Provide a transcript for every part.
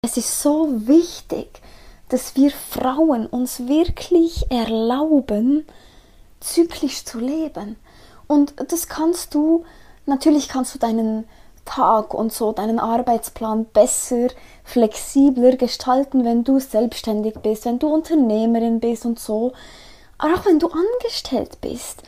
Es ist so wichtig, dass wir Frauen uns wirklich erlauben, zyklisch zu leben. Und das natürlich kannst du deinen Tag und so, deinen Arbeitsplan besser, flexibler gestalten, wenn du selbstständig bist, wenn du Unternehmerin bist und so. Aber auch wenn du angestellt bist,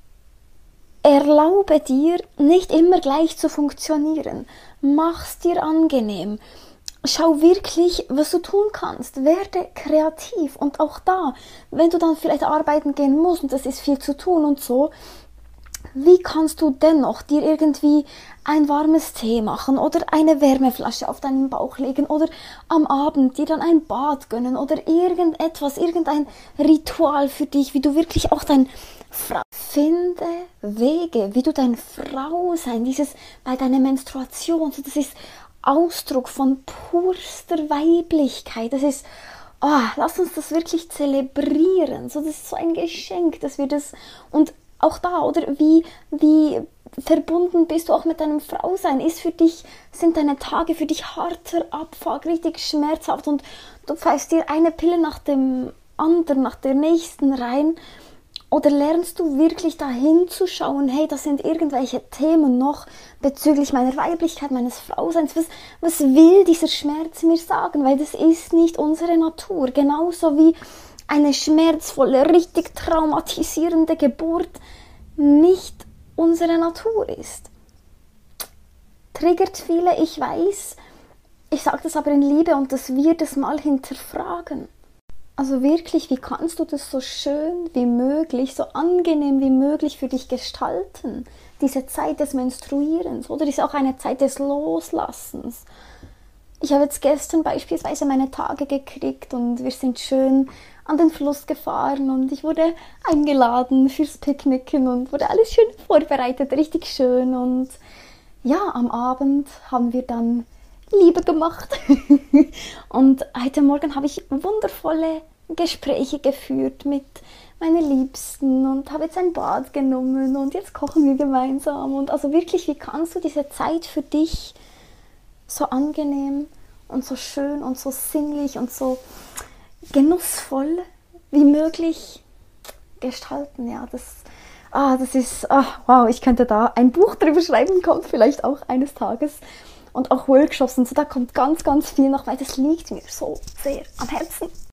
erlaube dir, nicht immer gleich zu funktionieren. Mach's dir angenehm. Schau wirklich, was du tun kannst. Werde kreativ. Und auch da, wenn du dann vielleicht arbeiten gehen musst und es ist viel zu tun und so, wie kannst du dennoch dir irgendwie ein warmes Tee machen oder eine Wärmeflasche auf deinen Bauch legen oder am Abend dir dann ein Bad gönnen oder irgendein Ritual für dich, wie du wirklich auch Finde Wege, wie du dein Frausein, bei deiner Menstruation, so das ist Ausdruck von purster Weiblichkeit. Das ist, lass uns das wirklich zelebrieren. So, das ist so ein Geschenk, dass wir das, und auch da, oder wie verbunden bist du auch mit deinem Frausein? Sind deine Tage für dich harter Abfuck, richtig schmerzhaft und du pfeifst dir eine Pille nach dem anderen, nach der nächsten rein? Oder lernst du wirklich dahin zu schauen, hey, das sind irgendwelche Themen noch bezüglich meiner Weiblichkeit, meines Frauseins. Was will dieser Schmerz mir sagen? Weil das ist nicht unsere Natur. Genauso wie eine schmerzvolle, richtig traumatisierende Geburt nicht unsere Natur ist. Triggert viele, ich weiß. Ich sage das aber in Liebe und dass wir das mal hinterfragen. Also wirklich, wie kannst du das so schön wie möglich, so angenehm wie möglich für dich gestalten? Diese Zeit des Menstruierens oder ist auch eine Zeit des Loslassens. Ich habe jetzt gestern beispielsweise meine Tage gekriegt und wir sind schön an den Fluss gefahren und ich wurde eingeladen fürs Picknicken und wurde alles schön vorbereitet, richtig schön. Und ja, am Abend haben wir dann Liebe gemacht. Und heute Morgen habe ich wundervolle Gespräche geführt mit meinen Liebsten und habe jetzt ein Bad genommen und jetzt kochen wir gemeinsam. Und also wirklich, wie kannst du diese Zeit für dich so angenehm und so schön und so sinnlich und so genussvoll wie möglich gestalten? Ja, das ist, wow, ich könnte da ein Buch drüber schreiben, kommt vielleicht auch eines Tages. Und auch Workshops und so, da kommt ganz, ganz viel noch, weil das liegt mir so sehr am Herzen.